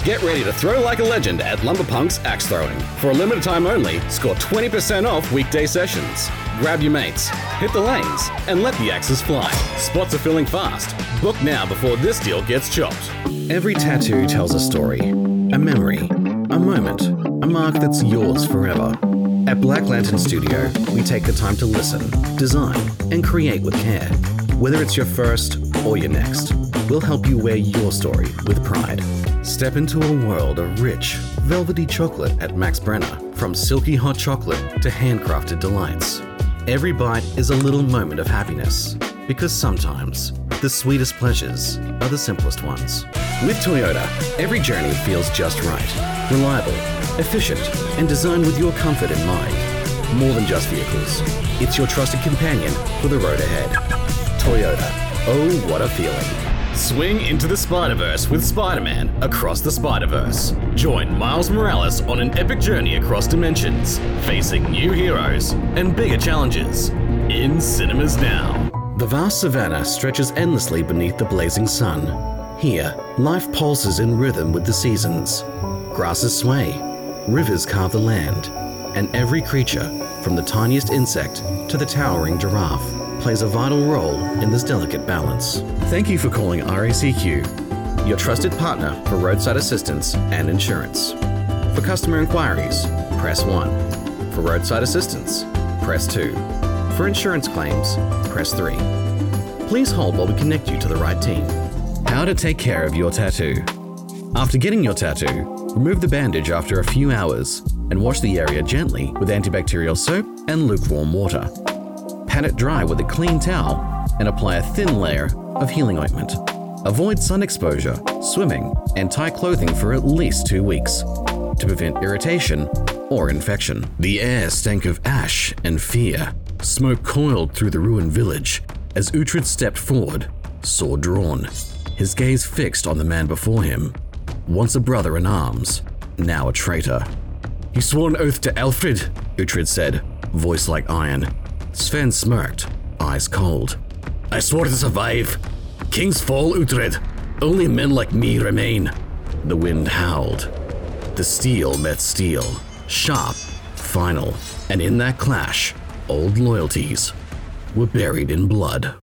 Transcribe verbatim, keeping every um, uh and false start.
Get ready to throw like a legend at Lumberpunk's Axe Throwing. For a limited time only, score twenty percent off weekday sessions. Grab your mates, hit the lanes, and let the axes fly. Spots are filling fast. Book now before this deal gets chopped. Every tattoo tells a story, a memory, a moment, a mark that's yours forever. At Black Lantern Studio, we take the time to listen, design, and create with care. Whether it's your first or your next, we'll help you wear your story with pride. Step into a world of rich, velvety chocolate at Max Brenner, from silky hot chocolate to handcrafted delights. Every bite is a little moment of happiness, because sometimes the sweetest pleasures are the simplest ones. With Toyota, every journey feels just right. Reliable, efficient, and designed with your comfort in mind. More than just vehicles, it's your trusted companion for the road ahead. Toyota, oh what a feeling. Swing into the Spider-Verse with Spider-Man Across the Spider-Verse. Join Miles Morales on an epic journey across dimensions, facing new heroes and bigger challenges. In cinemas now. The vast savannah stretches endlessly beneath the blazing sun. Here, life pulses in rhythm with the seasons. Grasses sway, rivers carve the land, and every creature, from the tiniest insect to the towering giraffe, plays a vital role in this delicate balance. Thank you for calling R A C Q, your trusted partner for roadside assistance and insurance. For customer inquiries, press one. For roadside assistance, press two. For insurance claims, press three. Please hold while we connect you to the right team. How to take care of your tattoo. After getting your tattoo, remove the bandage after a few hours and wash the area gently with antibacterial soap and lukewarm water. Pat it dry with a clean towel and apply a thin layer of healing ointment. Avoid sun exposure, swimming, and tight clothing for at least two weeks to prevent irritation or infection. The air stank of ash and fear. Smoke coiled through the ruined village as Uhtred stepped forward, sword drawn, his gaze fixed on the man before him. Once a brother in arms, now a traitor. You swore an oath to Alfred, Uhtred said, voice like iron. Sven smirked, eyes cold. I swore to survive. Kings fall, Uhtred. Only men like me remain. The wind howled. The steel met steel, sharp, final, and in that clash, old loyalties were buried in blood.